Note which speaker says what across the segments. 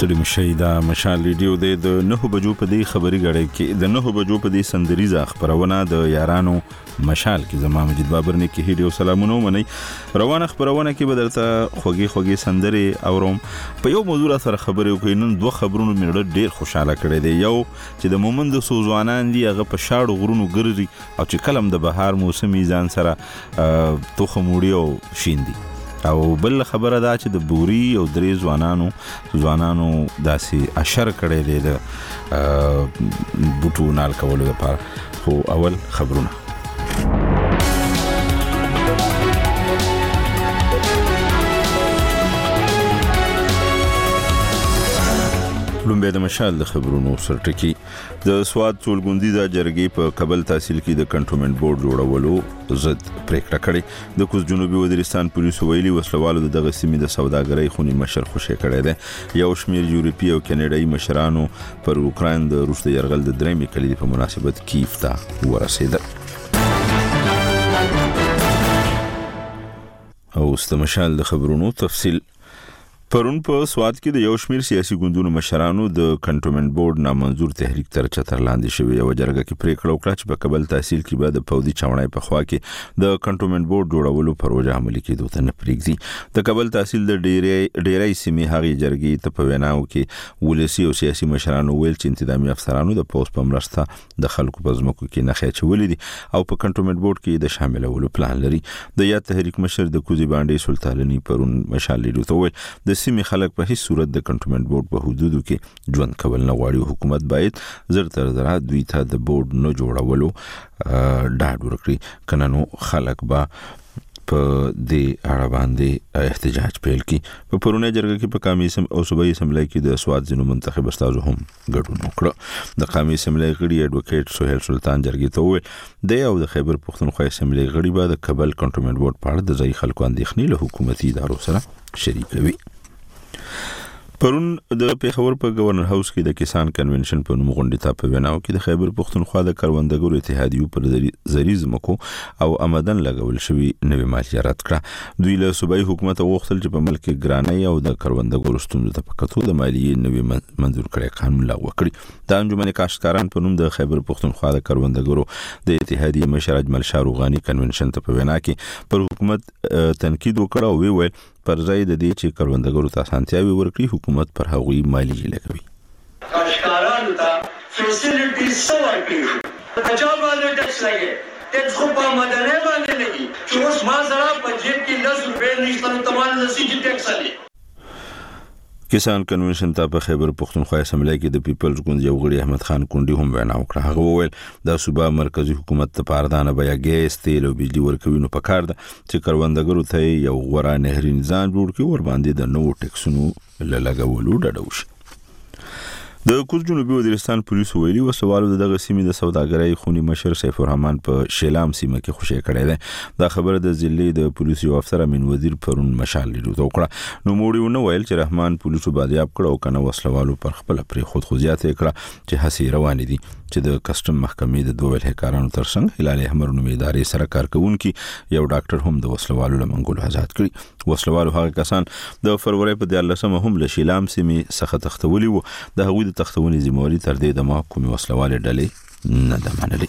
Speaker 1: ستړي مشي دا مشال ریډیو د 9 بجو په دې خبري غړې کې د 9 بجو په دې سندریزه خبرونه د یارانو مشال کې زما مجید بابر نه کې هډیو سلامونه مني روانه خبرونه کې بدلته خوږی سندري اوروم په یو موضوع سره خبرې کوي نن دوه خبرونو مې ډېر خوشاله کړي دي یو چې د مومند سوزوانان دی هغه په شاړو غرونو ګرځي او چې کلم د بهار موسمي ځان سره توخه موړي او شیندي او بل خبره دا چې د بوري او درې ځوانانو داسې اشر کړي دي د بوټو نال کولو لپاره خو اول خبرونه لومبه د مشال د خبرونو سرټکی د سواد ټولګوندي د جرګې په کابل تحصیل کې د کنټرولمنت بورډ جوړولو ضد پریکړه کړې د کوز جنوبي وزیرستان پولیسو ویلي وسلوالو دغه سیمې د سوداګرۍ خونی مشر خوشی کړی دی یو شمیر یورپی او کینیډایي مشرانو پر اوکراین د روس د يرغل د درېمې کلیدي په مناسبت کیف ته ورسېدل او استمشال د خبرونو تفصیل پرون په سواد کې د یو شمیر سیاسي ګوندونو مشرانو د کنټرولمنت بورډ نامنظور تحریک تر چتر لاندې شوی او جرګه کې پریکړه وکړه چې په کابل تحصیل کې بعد د پودي چاونای په خوا کې د کنټرولمنت بورډ جوړولو پروژه عملي کېدو ته نه پریږدي د کابل تحصیل د ډیرای سیمې هغه جرګې ته په ویناو کې ولسی او سیاسي مشرانو ویل چې انتظامی افسرانو د پوس په مرسته د خلکو په ځمکو کې نه خېچولې دي او په کنټرولمنت بورډ کې د شاملولو پلان لري د یا تحریک مشر د کوزي باندې سلطانلنی پرون مشال لیدو ته ویل د سیمې خلک په هیڅ صورت د کنټرولمنت بورډ په حدودو کې ژوند کول نه غواړي حکومت باید زر تر زر دوی ته د بورډ نه جوړولو ډاډ ورکړي کنه نو خلک با په دې اړه باندې احتجاج پیل کی په پرونه جرګه کې په قومي او صوبایي اسمبلی کې د سواد ځینو منتخب استادو هم ګډون وکړ د قومي اسمبلی غړي اډوکیټ سہیل سلطان جرګې ته وویل د او د خیبر پښتونخوا اسمبلی غړي به د کابل کنټرولمنت بورډ په اړه د ځای خلکو اندېښنې له حکومتي ادارو سره شریکوي پرون د پیښور په گورنر هاوس کې د کسان کنونشن په نوم غونډه ته په ویناو کې د خیبر پښتونخوا د کروندګرو اتحادیو پر زریز مکو او آمدن لګول شوی نوې مالیه رد کړه دوی له صوبایي حکومت غوښتل چې په ملک ګرانۍ او د کروندګرو ستونزو ته پکاتو د مالیې نوې منظور کړي قانون لغوه کړي د انجمن کاشتکاران په نوم د خیبر پښتونخوا د کروندګرو د اتحادیې مشر اجمل شاه روغانی کنونشن ته په وینا کې پر حکومت تنقید وکړ او ویل پر ځای د دې چې کروندګرو ته اسانتیاوي ورکړي حکومت پر هغوی مالیه لګوي
Speaker 2: کاشتکارانو ته فیسیلیټیز ورکړي اچھا باندې ټیکس لګي ټیکس خو په مدنه باندې لګي چې اوس ما سره په جیب کې 10 روپے نشته نو تمام نسی چې ټیکس لګي
Speaker 1: کسان کنونشن ته په خیبر پښتونخوا اسمبلی کې د پیپلز ګوند یو غړي احمد خان کونډي هم وینا وکړه هغه وویل د صوبا مرکزی حکومت ته پاردانه بیا ګیس تیل او بجلی ورکوي نو پکار ده چې کروندګرو ته یو غوړه نهري نظام جوړ کړي ور باندې د نوو ټیکسونو لګولو ډډه وشي د کوز جنوبي وزیرستان پولیسو ویلي وسوالو دغه سیمې د سوداګرۍ خونی مشر سیف الرحمن په شیلام سیمه کې خوشی کړی دی دا خبره د ضلع د پولیسو افسر امین وزیر پرون مشال لیدو وکړه نو موړي ونه ویل چې رحمان پولیسو بادیاب کړه او کنه وسلوالو پر خپل پرې خود خوځیات کړه چې هسي روان دي چې د کسٹم محکمې د دوه هکارانو ترڅنګ هلال احمر نومي ادارې سره کار کوونکي یو ډاکټر هم د وسلوالو لمنګولو آزاد کړي وسلوالو هغه کسان د فروری په 14 هم له شیلام سیمې څخه تختولي وو د هغوی د تختونې ذمہواری تر دې د محکمې وسلوالې ډلې نه ده منلې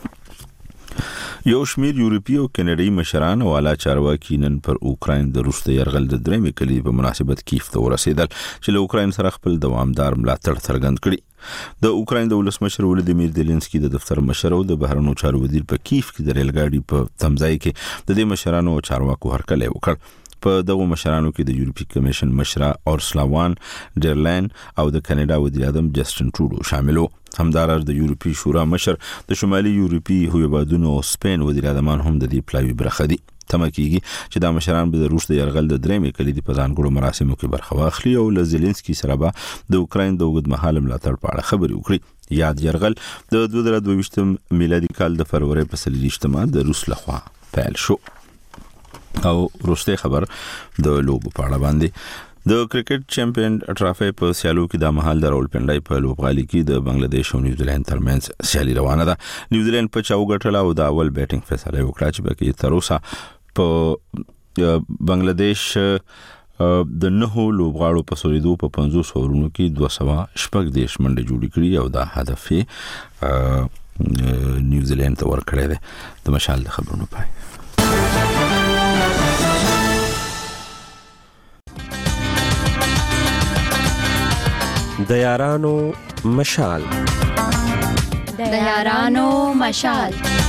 Speaker 1: یو شمیر یورپی او کینیډایي مشران او اعلی چارواکي نن پر اوکراین د روس د يرغل د درېمې کلیدي په مناسبت کیف ته ورسېدل چې له اوکراین سره خپل دوامدار ملاتړ څرګند کړي د اوکراین د ولسمشر ولادیمیر زيلنسکي د دفتر مشر او د بهرنیو چارو وزیر په کیف کې د ریل ګاډي په تمځای کې د دې مشرانو او چارواکو هرکلی وکړ په دغه مشرانو کې د یورپی کمیشن مشره اورسلاوان ډرلاین او د کاناډا وزیر اعظم جسټن ټروډو شاملو همدارس د یورپی شورا مشر د شمالي یورپی هیوادونو او سپین وزیر اعظمان هم د دې پلاوی برخه دي تمه کیږي چې د مشران به د روس د يرغل د درېمې کلیدي په ځانګړو مراسمو کې برخه واخلي او له زيلنسکي سره به د اوکراین د اوږدمهاله ملاتړ په اړه خبرې وکړي یاد يرغل د 2022 میلادي کال د فروری په 23 د روس لخوا پیل شو او روسته خبر د لوبو په اړه باندې د کرکټ چمپیون ټرافي په سیالو کې د مهال د راولپنډای په لوبغالي کې د بنگلاديش او نیوزیلند ترمنځ سیالي روانه ده نیوزیلند په چاو ګټل او د اول بیټینګ فیصله وکړه چې بلکې تر اوسه په بنگلاديش د نهو لوبغاړو په سوریدو په 50 اورونو کې 240 منډې جوړې کړې او دا هدف یې نیوزیلند ته ورکړی دی. د مشال د خبرونو پای.
Speaker 3: د یارانو مشال.
Speaker 4: د یارانو مشال.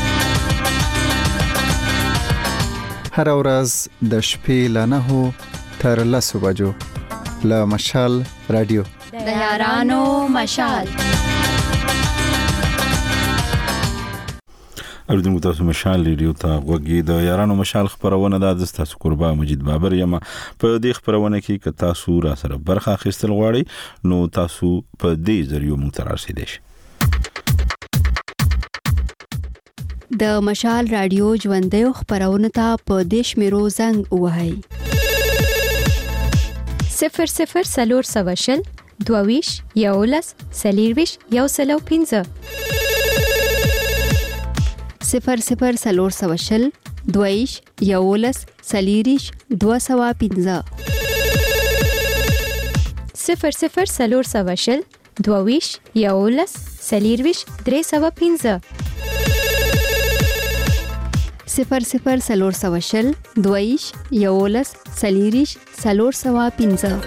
Speaker 5: هر ورځ د شپې له 9 تر 10 بجو له مشال رادیو.
Speaker 4: د یارانو مشال.
Speaker 1: اوریدونکو تاسو مشال ریډیو ته غوږی. د یارانو مشال خبرونه د تاسو قربا مجید بابر یم. په دې خبرونه کې که تاسو را سره برخه اخیستل غواړئ نو تاسو په دې ذریعہ مونږ ته راسیدئ.
Speaker 4: د مشال رادیو ژوندۍ خبرونه ته په دیش میرو زنګ وهاي 00 22 یولس سلیرویش یو سلو 15 00 22 یولس سلیریش 215 00 22 یولس سلیرویش 315 00 22 یولس سلیریش 315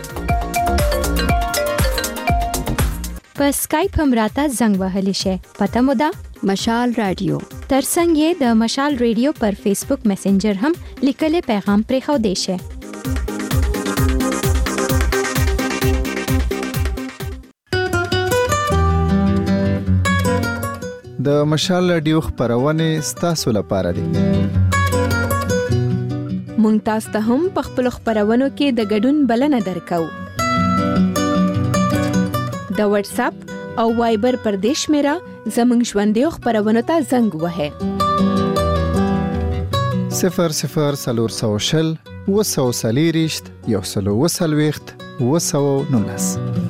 Speaker 4: په اسکایپ هم راته زنګ وهلی شي. پته مو ده مشال رادیو. ترڅنګ یې د مشال رادیو پر فیسبوک میسنجر هم لیکلي پیغام پرې خو دی شي.
Speaker 5: د مشال رادیو خبرونه ستاسو لپاره دي.
Speaker 6: مونږ تاسو ته هم په خپل خبرونو کې د ګډون بلنه درکو. د واتس اپ او وایبر پر دیش میرا زمنګ ژوندۍ خبرونه ته زنګ وهه
Speaker 5: 00 وسلیریشت یو سلو وسلويخت وسو نونس.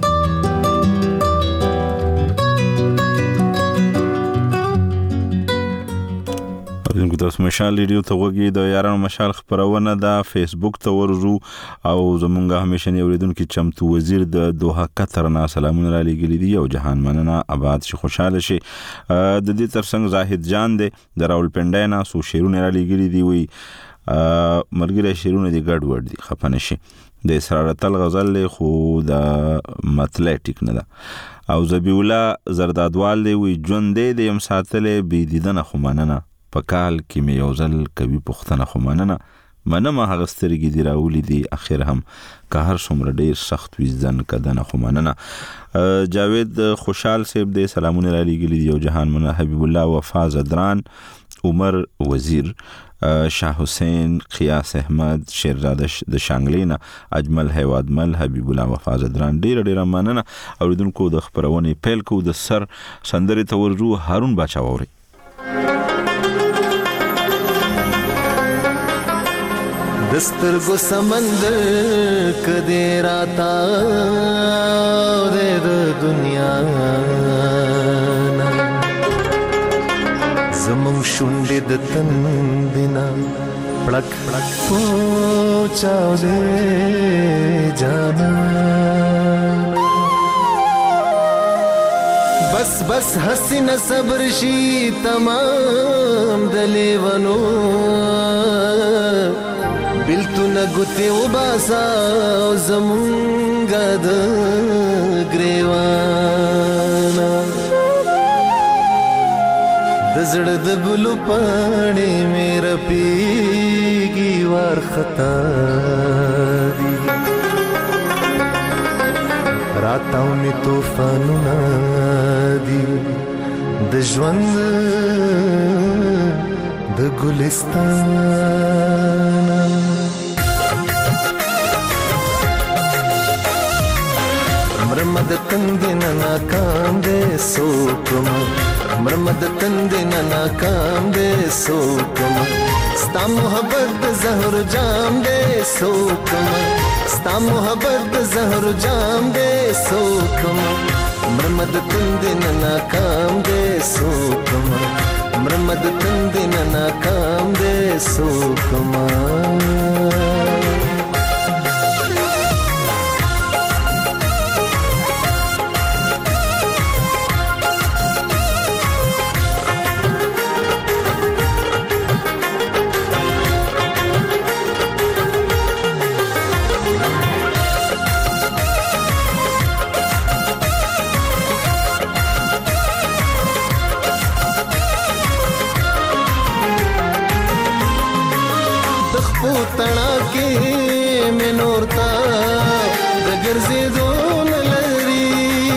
Speaker 1: دغه تاسو مشال ریډیو ته وګورئ. د یارانو مشال خبرونه د فیسبوک ته ورزو او زمونږه همیشه اوریدونکو چمتو وزیر د دوحه قطر نه سلامونه را لګیلي دي او جهان مننه آباد شي خوشاله شي. د دې ترڅنګ زاهد جان دی د راولپنډای نه سو شیرونه را لګیلي دي وی مرګره شیرونه دي ګډ ور دي خپنه شي. د اسرار تل غزل خو د متلټیک نه ده او زبی الله زردادوال دی وی جون دی د یم ساتلې بي دیدنه خو مننه پکال کې مې یو ځل کوي پښتنه خو مننه هغه سترګې دی راولي دي اخر هم که هر څومره ډیر سخت وځن کدنه خو مننه. جاوید خوشحال صاحب دې سلامونه را لګیلي دي او جهان مننه. حبیب الله وفا زدران عمر وزیر شاه حسین قیاس احمد شیرزاده د شانګلینا اجمل هیوادمل حبیب الله وفا زدران ډیر مننه. اوریدونکو د خبرونه پیل کو د سر سندره تورجو هارون باچا ووري.
Speaker 7: دسترگو سمندر کدے راتا دے دنیا زمون شونډې د تندنا پړک پوچاو دے جانا بس حسین صبر شي تمام دلیونو بلتو نگوتی و باسا زمونگا د گریوانا دزړ د ګلو پاڼې میرا پیږي وار خطا دی راتاو می طوفانونه دي د ژوند د ګلستان مرمد تندنا ناکام دے سوکم مرمد تندنا ناکام دے سوکم ستا محبت د زهر جام دے سوکم ستا محبت د زهر جام دے سوکم مرمد تندنا ناکام دے سوکم مرمد تندنا ناکام دے سوکم تڼا کې مې نور تا د ګرځېدو نه لري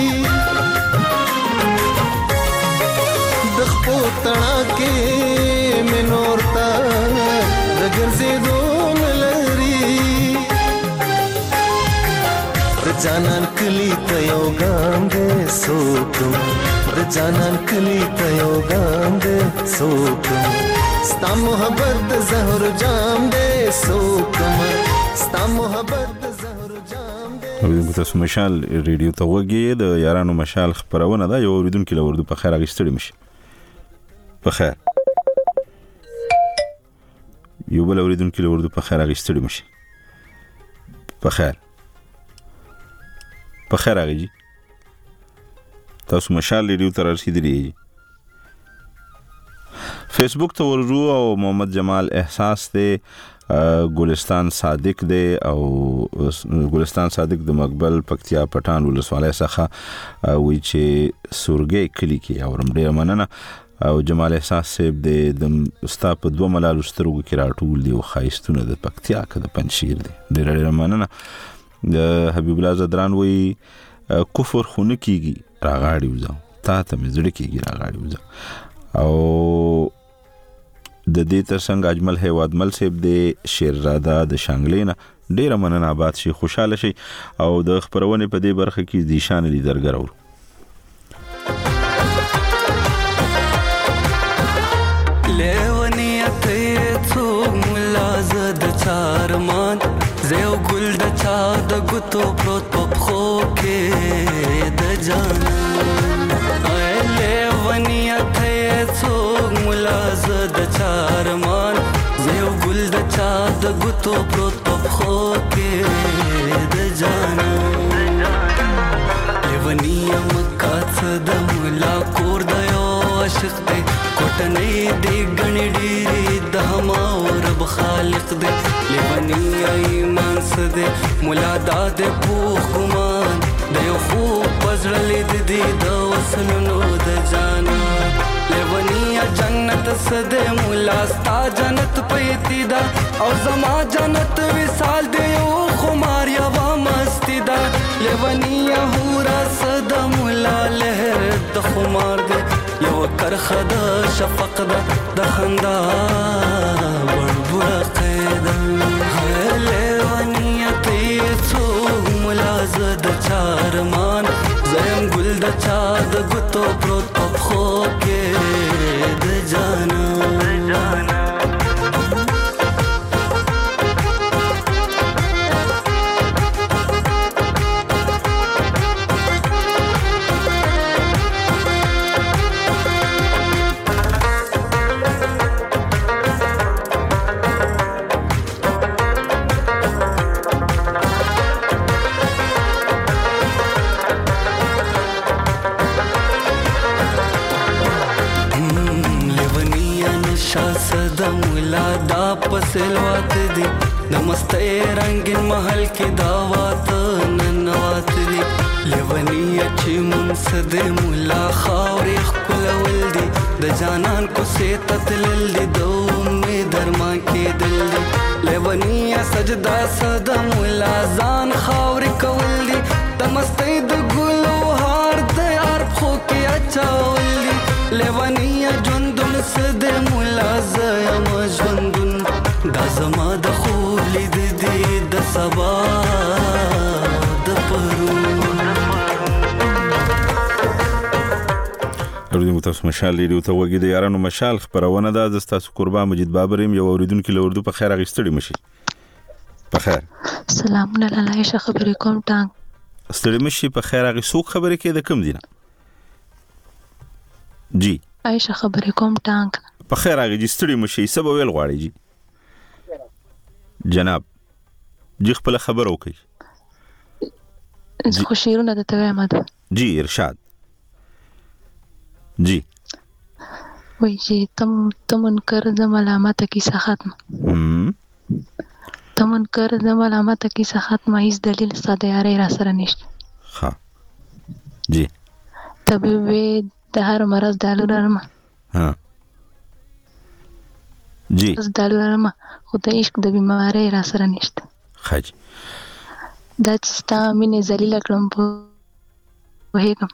Speaker 7: د خپو تڼا کې مې نور تا د ګرځېدو نه لري د جانان کلی ته یو ګام دی سوکم د جانان کلی ته یو ګام دی سوکم ستا محبت د زهر جام دی سوکم ستا محبت د زهر جام دی.
Speaker 1: اوریدونکو تاسو مشال ریډیو ته وګورئ د یارانو مشال خبرونه ده. یو اوریدونکو له اردو په خیر اغستړي مشي په خیر یو بل اوریدونکو له اردو په خیر اغستړي مشي په خیر په خیر اغي تاسو مشال ریډیو ته رسیدلی فیسبوک ته ورجو او محمد جمال احساس ته ګلستان صادق دی او ګلستان صادق د مقبل پکتیا پټان ولسوالۍ څخه وی چې سورګي کلی کې اورم ډیر مننه او جمال احساس صاحب د استاد په دوه ملالو سترګو کې راټول دی او خایستونه د پکتیا کې د پنځیر دی ډیر مننه. حبیب الله زدران وی کفر خونه کیږي راغاړي وځه تا ته مې زړه کیږي راغاړي وځه او د دې ترڅنګ اجمل هیوادمل صاحب د شیرزاده د شانګلینا ډیر مننه آباد شي خوشاله شي او د خبرونه په دې برخه کې د شان لیدرګر اور
Speaker 8: لیونیت څو ملازد چارمان زیو ګل د چا د ګوتو پروت په خو کې د جان لیونیت څو ملازد چارمان زیو ګل د چا د ګوتو پروت په خو کې د جان لیونیا مکا څه د ملا کور د یو عاشق دی کوټنۍ دی غنی ډیری د ما رب خالق دی لیونیا ایمان سده مولا داد پوخ ګمان د یو خو پزړلې د دې د وسلونو د جانا لیونیا جنت سده مولا ستا جنت پېتی دا او زما جنت وصال دی یو خمار یا مستی دا لیونیا هورا سده مولا لهر د خمار دی یو کرخه د شفق د خندا بړبړه قیدا لیونیت څو ملازد چارمان زم ګل د چا د ګوتو پروت په خو کې د جانا پسلوات دی نمستے رنگین محل کی دعوات ننوات دی لیونی اچھی منصد مولا خاوری خکلول دی د جانان کو سیتت لل دی دو می درما کی دل دی لیونی سجدہ صدا مولا زان خاوری کول دی نمستے د ګلو هار د یار خو کی اچول دی لیونی جوندن صد مولا زم جوندن دا زما د خوب لید دی د سبا د پرو
Speaker 1: اوریدونکو تاسو مشال ریډیو ته وګورئ د یارانو مشال خبرونه ده د تاسو قربان مجید بابریم یو اوریدونکو له اردو په خیر اغستړي مشي په خیر
Speaker 9: سلام علیکم عائشہ خبرې کوم ټانګ
Speaker 1: ستړي مشي په خیر اغي سوق خبرې کې د کم دینه جی
Speaker 9: عائشہ خبرې کوم ټانګ
Speaker 1: په خیر اغي ستړي مشي سبب ویل غواړي جی جناب جی خپل خبر وکي
Speaker 9: خو شیرونه د توې ماده
Speaker 1: جی ارشاد جی
Speaker 9: وای چې تمن کر د ملامت کی ختم تمن کر د ملامت کی ختم هیڅ دلیل ساده یاري را سره نشته
Speaker 1: ها جی
Speaker 9: طبيب د هر مرض دالو نرمه
Speaker 1: ها جی
Speaker 9: بس دا لرم خو د عشق د بیماری را سره نشته.
Speaker 1: خج
Speaker 9: دا چې ستا مینې ذلیله کړم پوهېږم.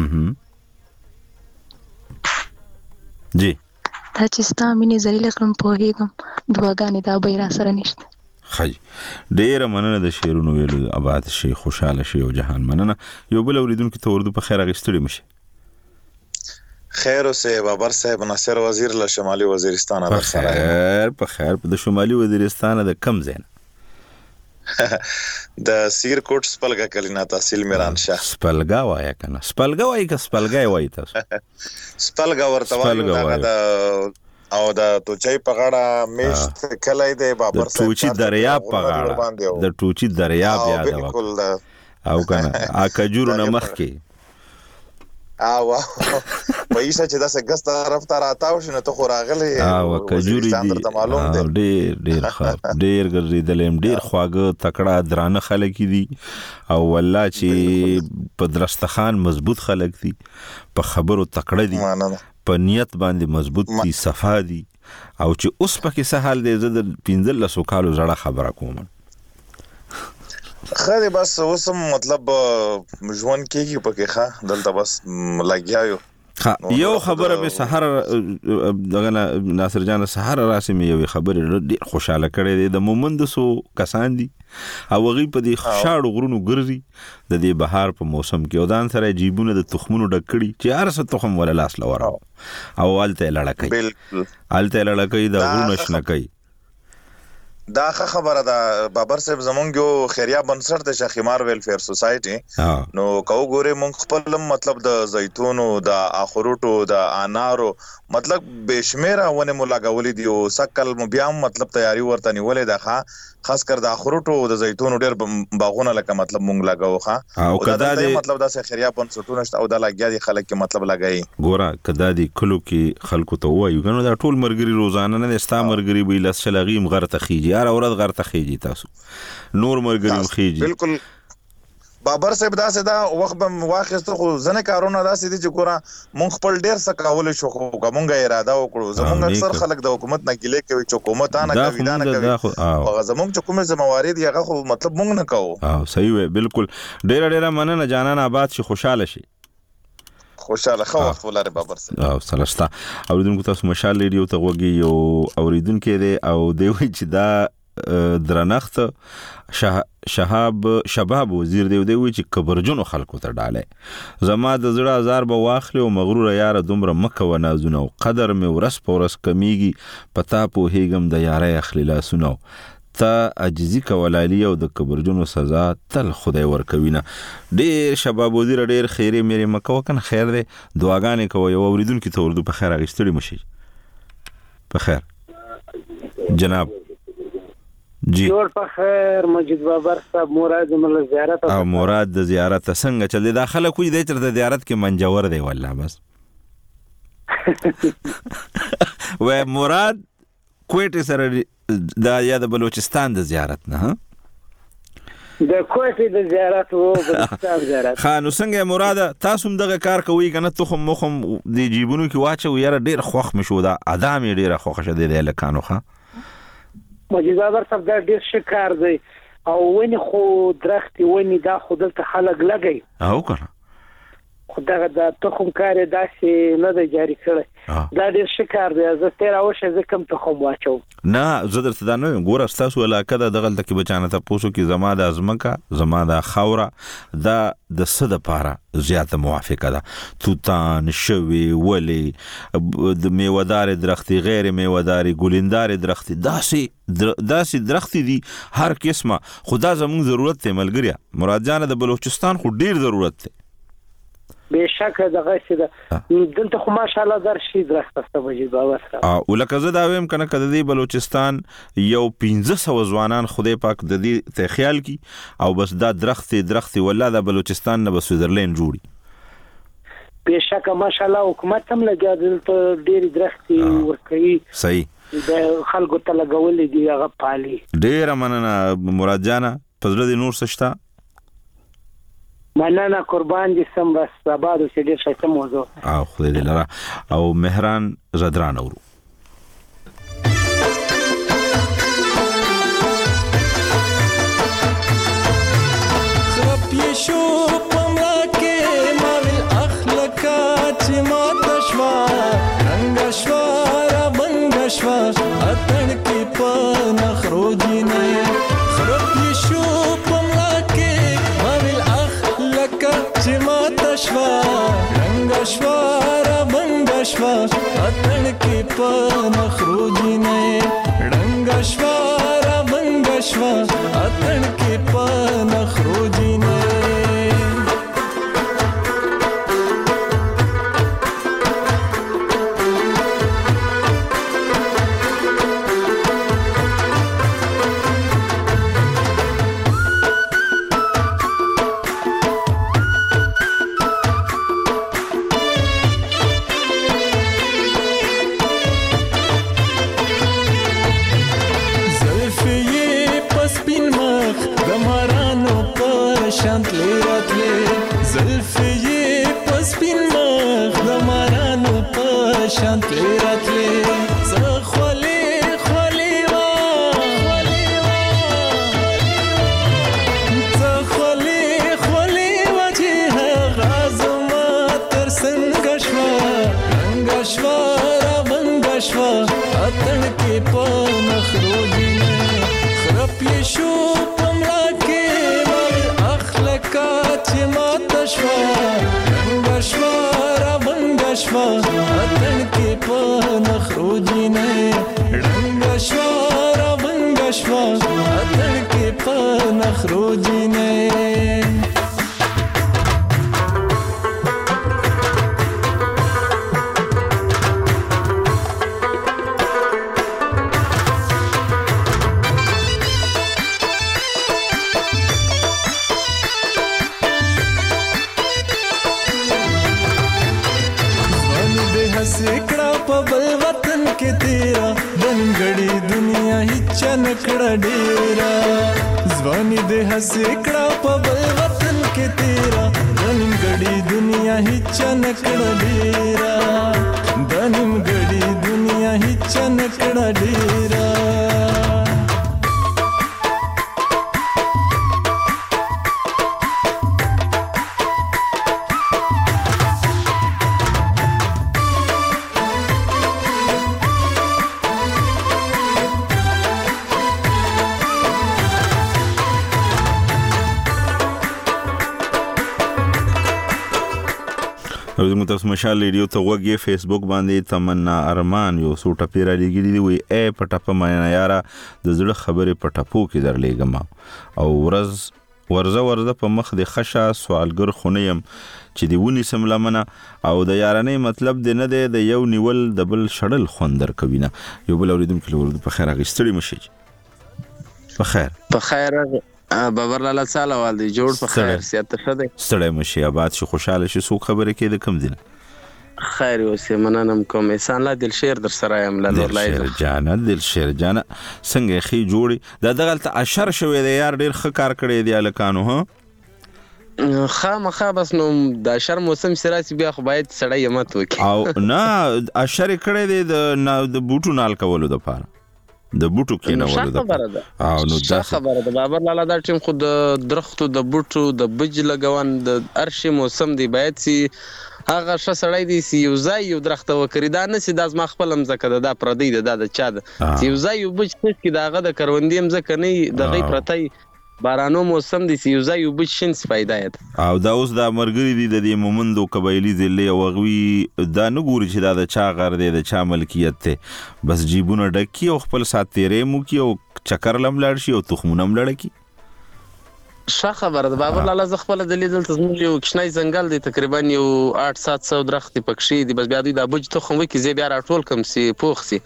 Speaker 1: جی
Speaker 9: دا چې ستا مینې ذلیله کړم پوهېږم، دعاګانې دا به را سره نشته.
Speaker 1: خج ډیره مننه د شعرونو ویلو. آباد شي، خوشاله شي او جهان مننه. یو بل اوریدونکو ته اردو په خیر اغستړي مشه.
Speaker 10: خیر اوسه بابر صاحب، ناصر وزیر له شمالي وزیرستان در سره.
Speaker 1: په خیر د شمالي وزیرستان د کم ځای
Speaker 10: د سیرکوټ سپلګه کلینا تحصیل میران شاه.
Speaker 1: سپلګه وای کنه، سپلګه وای که سپلګه وای تاسو؟
Speaker 10: سپلګه ورته وایي دا او د توچي په غاړه میشت کلی دی بابر صاحب.
Speaker 1: توچي دریاب په غاړه، د توچي دریاب یاد
Speaker 10: بالکل
Speaker 1: او کنه اکجورو نمخ کې
Speaker 10: وایشه چې داسې ګس طرف ته راتاو شنو ته خو راغلی
Speaker 1: او کجوري دي ډېر ښه ډېر ګرځېدلم، ډېر خواږه تکړه درانه خلک دي او والله چې په درستخان مضبوط خلک دي، په خبرو تکړه دي، په نیت باندې مضبوط دي، صفا دي. او چې اوس پکې څه حال دی، زه د 15 کالو زړه خبره کوم.
Speaker 10: خاله بس اوسم مطلب ژوند کېږي پکې ښه دلته بس لګیا یو.
Speaker 1: یو خبره به سحر دغه ناصر جان سحر راسمي یو خبره ډېر خوشاله کړي دي. د مومند سو کسان دي او غي په دې شاړو غرونو ګرځي د دې بهار په موسم کې، او دان سره جیبونه د تخمونو ډکړي چې هر څه تخم ولا لاس لورا او الته لړکې
Speaker 10: بالکل
Speaker 1: الته لړکې د غرونو شنکې.
Speaker 10: دا خبره ده بابر صاحب، زمونږ یو خیریه بنسټ د شخیمار ویلفیر سوسایټي نو کو ګوره مونږ خپل مطلب د زیتونو د اخروټو د انارو مطلب بشمیره ونه ملاګولې دی او سکل بیا مطلب تیاری ورته نیولې ده، خاص کر د اخروټو د زیتونو ډېر باغونه لکه مطلب مونږ لګاو ښه او کدا دې مطلب دا خیریه بنسټونه شته او د لګیا دي خلک کې مطلب لګای
Speaker 1: ګوره کدا دې کلو کې خلکو ته وایو کنه دا ټول مرګري روزانه نه ستا مرګري به لس شلغیم غر تخیجی هر اورد غر تخیجی تاسو نور مرګري خیجی.
Speaker 10: بالکل بابر صاحب داسې دا وخت به واخیسته خو ځنه کارونه داسې دي چې ګوره مونږ خپل ډېر څه کول شو خو کومه اراده وکړو. زمونږ اکثر خلک د حکومت نه ګیلې کوي چې حکومت نه کوي دا نه کوي او زمونږ چې کومه ذمہواری دی هغه خو مطلب مونږ نه کوو.
Speaker 1: صحیح وي بالکل. ډېر مننه جانان آباد شي، خوشاله شي.
Speaker 10: خوشاله خو وخت ولري بابر صاحب.
Speaker 1: او سلام اوریدونکو تاسو مشال ریډیو ته وګي یو اوریدونکو دی او دی وی چې دا درنخت شباب وزیر دی وی چې کبرجنو خلکو ته ډاله زما د زړه هزار به واخلې او مغرور یار دومره مکه و نازونه قدر مې ورس پورس کمیږي پتا په هیګم د یارې اخلي لا سنو تا عجزي کولالی او د کبرجنو سزا تل خدای ورکوینه. ډېر شباب وزیر ډېر خیره مې مکه وکن خیر دی دعاګانې کوي او اوریدونکو ته اردو په خیر اغستړي مشي. په خیر جناب جی
Speaker 11: جوړ په خیر مجید بابر صاحب مراد مل زیارت
Speaker 1: او مراد د زیارت څنګه چل دی داخله کوی دی تر د زیارت کې منجور دی والله بس و مراد کوټه سره دا یا د بلوچستان د زیارت نه د
Speaker 11: کوټه د زیارت وو بلوچستان زیارت
Speaker 1: خانو څنګه مراد تاسو دغه کار کوي کنه تخم مخم د جیبونو کې واچو یاره ډیر خوخ مشو دا ادم ډیر خوخ شه دی لکانو ښه
Speaker 11: مجید بابر صاحب دا ډیر شکار دی او ونی خو درختي ونی دا خودل ته خلک لګي
Speaker 1: او کنه
Speaker 11: خدای دا تخم کار داسې نه دی جاری کړی دا ډیر شکار دی زه تیر اوشه زه کم تخم واچو
Speaker 1: نه زه درته دا نه ګور تاسو علاقه د دغه کې بچانه ته پوسو کې زما د ازمکا زما د خوره دا د صد لپاره زیاته موافقه ده توتان شوي ولی د میوهدار درختي غیر میوهدار ګلندار درختي داسې درختي دي هر قسمه خدا زموږ ضرورت ته ملګریا مراد جان د بلوچستان خو ډیر ضرورت ته
Speaker 11: بشک دغه څه ده دلته خو ماشاءالله درشي درخت است مجید بابا سره
Speaker 1: او لکه زه دا ویم کنه کده دی بلوچستان یو 1500 ځوانان خدای پاک د دې ته خیال کی او بس دا درخت ولا د بلوچستان نه بس سویزرلند جوړي
Speaker 11: بشک ماشاءالله حکومت هم لګیا دلته ډېر درخت ورکړي
Speaker 1: صحیح
Speaker 11: د خلکو ته لګولې دی هغه پالي. ډېر
Speaker 1: مننه مراد جانا پزړه د نور سشتا
Speaker 11: مننه قربان دي سم بس آباد اوسې ډېر ښایسته موضوع
Speaker 1: او خدای دې لره او مهران زدران اورو
Speaker 7: په نخرو جینۍ خراب یې شو په ملا کې ما ویل اخ لکه چې ماته شوه ړنګه شوه رابنګه شوه اتڼ کې په نخرو جینۍ ړنګه شوه رابنګه شوه اتڼ کې په نخرو جینۍ
Speaker 1: تاسو مشال ریډیو ته وګورئ فیسبوک باندې تمنا ارمان یو څو ټپې را لګیلي دی وی اے پټاپه مې یاره د زړه خبره پټاپو کې درلېګم او ورزه په مخ د خشه سوالګر خونیم چې دی ونی سم لمنه او د یارانې مطلب دی نه دی د یو نیول د بل شړل خوندر کوي نه یو بل اوریدونکو له په خیر غشتړي مشي په خیر
Speaker 12: بابر لاله ساله والدي جوړ په خیر سیاست شته
Speaker 1: ستړی مشي آباد شي خوشاله شي سو خبره کې د کم دین
Speaker 12: خیر اوسه مننم کوم احسان الله دل شیر در سره یم له نور لای
Speaker 1: دل شیر جانا څنګه خي جوړي د دغلت اشر شوې د یار ډیر ښه کار کړی دی الکانو ها
Speaker 12: خامخا بس نو د اشر موسم سراسي بیا خو باید سړی یمت وکي
Speaker 1: او نه اشر کړی دی د بوټو نال کولو د پاره د بوټو کې نه ولده
Speaker 12: او نو دا خبره ده بابر لاله دا ټیم خو د درختو د بوټو د بج لګون د ارشي موسم دی باید سي هغه شسړی دی سی یو ځای یو درخت وکړي دا نه سي د ما خپل مزکه د پردی د چا د یو ځای یو بج کې داغه د کروندې مزکه نه د غي پرتای بارانو موسم دی سی یو ځای یو بج شین سپایدایت
Speaker 1: او دا اوس د مرګري دی د مومندو قبایلی ضلع او غوي دا نه ګوري چې دا د چا غر دی د چا ملکیت ته بس جیبونه ډکی او خپل ساتيره مو کی او چکر لملړ شي او تخمونه ملړ کی
Speaker 12: ښه خبره ده بابر لاله ز خپل د لیدل تزمول یو کښنای ځنګل دی تقریبا یو 8-700 درخت پکښې دی بس بیا دوی د بوج تخم وکي زی بیا راټول کم سي پوخ سي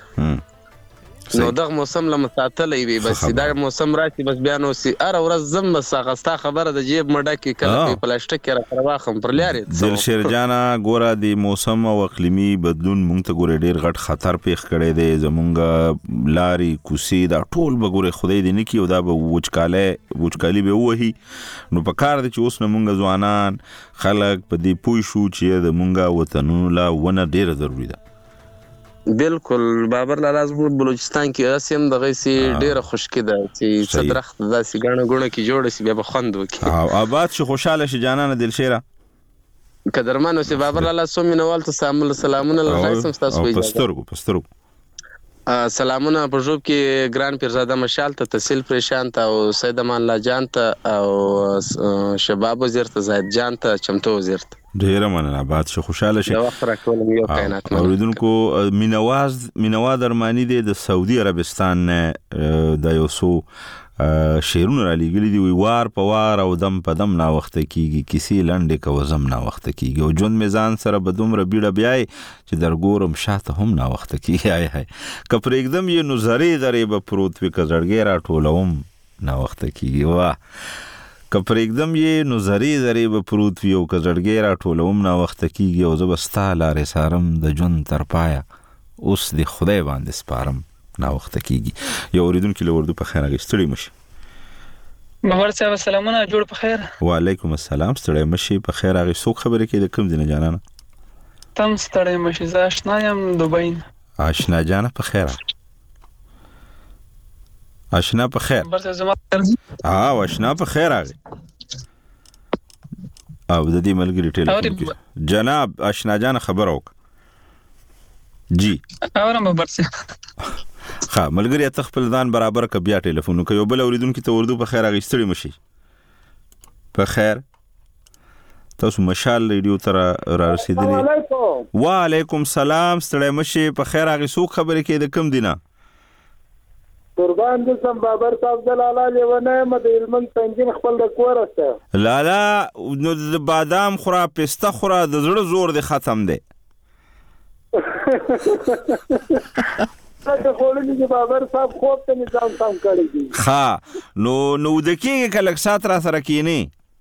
Speaker 12: نو دغه موسم له مساتلې وي بس دا موسم راشي بس بیا نو سي ار ورځ زم مساغستا خبره د جیب مډه کې کله په پلاستیک کې راخواخم پر لاري
Speaker 1: دل شیرجانا ګوره د موسم او اقلیمي بدلون مونږ ته ګوره ډیر غټ خطر پیښ کړي دی زمونږ لاري کوسي دا ټول به ګوره خدای دې نه کی او دا به وچکالي به وਹੀ نو په کار دي چې اوس مونږ ځوانان خلک په دې پوي شو چې د مونږه وطنونو لا ونه ډیر ضروری ده
Speaker 12: بالکل بابر لاله زموږ بلوچستان کې اسیم دغه سي ډیره خوشکی ده چې صدرخت داسې غاڼه غونه کې جوړ شي بیا به خوند وکي
Speaker 1: او آباد شي خوشاله شي جانانه دل شیره
Speaker 12: قدرمنو سي بابر لاله سو مينوال ته سلامونه لایسم تاسو
Speaker 1: وي پسترګو
Speaker 12: سلامونه په ژوب کې ګران پیرزاده مشال ته تحصیل پریشان ته او سید امان الله جان ته او شباب وزیر ته زاهد جان ته چمتو وزیر ته
Speaker 1: ډیره مننه باد شو خوشاله شي
Speaker 12: دا وخت راکولم یو کائنات
Speaker 1: اوریدونکو مینواز ارمانی د سعودي عربستان د یو سو شیرونه را لګلی دی وار په وار او دم په دم نا وخت کیږي کسی لنډه کو زم نا وخت کیږي او جون میزان سره بدوم ر بیړه بیاي چې درګورم شاته هم نا وخت کیږي هاي کپر एकदम یې نظری درې به پروت وی کزړګی را ټولوم نا وخت کیږي وا کپر एकदम یې نظری درې به پروت وی او کزړګی را ټولوم نا وخت کیږي او زبستا لارې سارم د جون تر پایا اوس د خدای باندې سپارم نا وخت کیږي یو اوریدونکو له وردو په خیر غستړي مشه
Speaker 13: باور صاحب سلامونه جوړ په خیر
Speaker 1: وعلیکم السلام ستړي مشه په خیر هغه څوک خبرې کوي د کوم دینه جانانه
Speaker 13: تم ستړي مشه زه آشنا یم دوبۍ
Speaker 1: آشنا جانه په خیر آشنا په خیر
Speaker 13: باور صاحب زما
Speaker 1: آشنا په خیر هغه او د دې ملګری ټلیفون جناب آشنا جان خبر اوک جی
Speaker 13: اورم باور صاحب
Speaker 1: ها ملګری ته خپل ځان برابر ک بیا ټلیفون کوي یو بل اوریدونکو ته اردو په خیر غیستړي مشي په خیر تاسو مشال ریډیو تر را رسیدلی وعلیکم سلام ستړي مشي په خیر غي سو خبرې کې د کم دینه
Speaker 11: قربان دې سم بابر صاحب دلاله لیونه مد علمن تنجین خپل د کورسته
Speaker 1: لالا نو د بادام خورا پسته خورا د زړه زور د ختم دی
Speaker 11: څه خولې چې بابر صاحب خوب ته نظام سم کړی
Speaker 1: ها نو د کېږي کله سات را سره کینی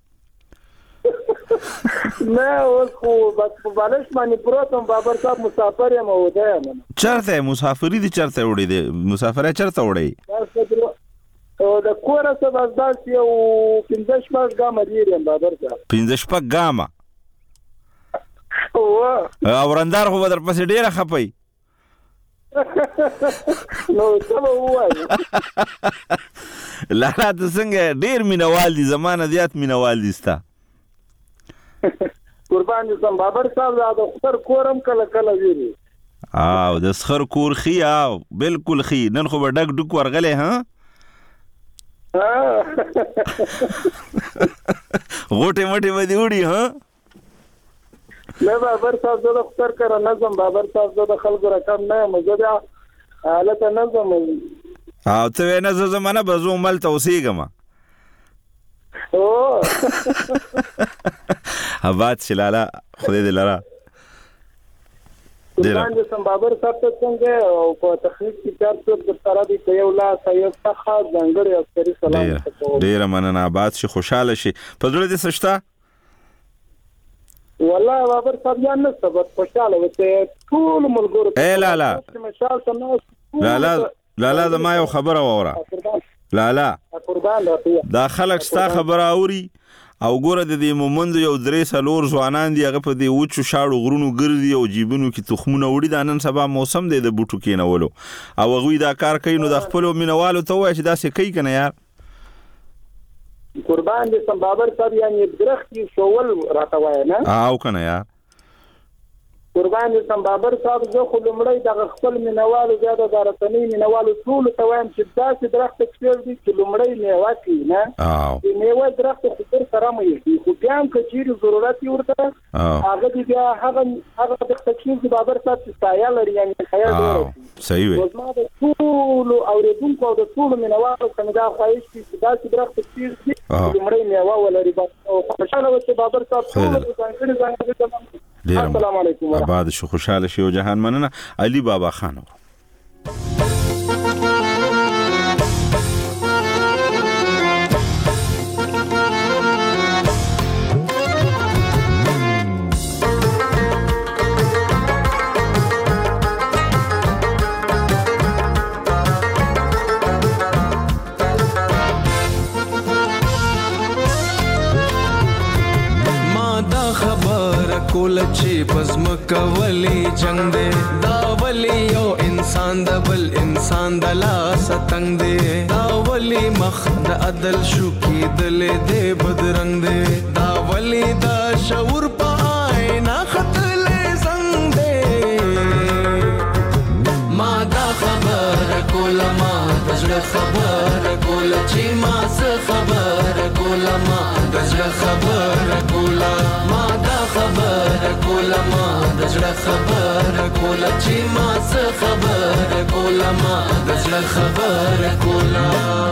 Speaker 11: نه اوس خو بس په بالش باندې پروتم بابر صاحب مسافر یم او ده
Speaker 1: چرته مسافری دي چرته وړي دي مسافر چرته وړي
Speaker 11: او د کور څخه بس داس یو 15 شپږ ګام لري بابر صاحب
Speaker 1: 15 شپږ ګام او ورندار خو در پسې ډیره خپي
Speaker 11: نو څه وایي
Speaker 1: لا ته څنګه ډیر مینوال دي زمانه زیات مینوال دي ستا
Speaker 11: قربان دي سم بابر صاحب دا خطر کورم کله کله ویری
Speaker 1: او د سخر کور خي او بالکل خي نن خو ډک ډک ورغله ها غوټه مټه ودی وړي ها
Speaker 11: نه بابر صاحب زه د خطر کړه نظم بابر صاحب زه د خلکو رقم نه مزه دا حالت نظم
Speaker 1: او ته نه زمانه بزو مل توسیګم
Speaker 11: او
Speaker 1: آباد شلاله خدای دې لرا
Speaker 11: ډیر سم بابر صاحب ته څنګه او په تخنیک کې چار څو د سره دی په یو لا سایه څخه ځنګړی عسکري سلام
Speaker 1: ډیر مننه آباد شي خوشاله شي په دې د سشتا
Speaker 11: والله بابر صاحب جان نه سبب خوشاله وته ټول ملګرو
Speaker 1: اے لا ما یو خبره وره لا دا خلک ستا خبره اوري او ګوره د دې مومند یو درې سلور ځوانان دی هغه په دې وچو شاړو غرونو ګرځي او جیبونو کې تخمونه وړي د نن سبا موسم دی د بوټو کې نهولو او هغوی دا کار کوي نو د خپل مینوالو ته وایي چې داسې کوي کنه یار
Speaker 11: قربان دې سم بابر صاحب یعنی درخت شوول راته وای نه
Speaker 1: او کنه یار
Speaker 11: قربان دې سم بابر صاحب زه خو لمړی د خپل مینوالو زیاده دارتنی مینوالو ټول ته وایم چې داسې درخت کېږي دي چې لمړی میوه کوي نه چې میوه درخت خو پر سره مې خو بیا هم کچیر ضرورت ورته هغه دې بیا هغه د تکلیف بابر صاحب چې سایه لري یعنی خیال دی
Speaker 1: صحیح وي
Speaker 11: ما د ټول اوریدونکو او د ټول مینوالو څنګه دا خواهش چې داسې درخت کېږي لمړی میوه ولري بس خوشاله و چې بابر صاحب ټول ځانګړي السلام علیکم
Speaker 1: آباد شو خوشاله شي او جهان مننه علي بابا خان
Speaker 14: کول چې پزم کولی جنگ دے دا ولی یو انسان د بل انسان د لاس تنگ دے دا ولی مخ د عدل شو کی دل دے بدرنګ دے دا ولی دا شعور پای نا خطل زنګ دے ما دا خبر
Speaker 8: کوله ما د زړه خبره کوله چې ما څه خبره کوله ما د زړه خبره کوله ما دا خبره کوله ما د زړه خبره کوله چې ما څه خبره کوله ما د زړه خبره کوله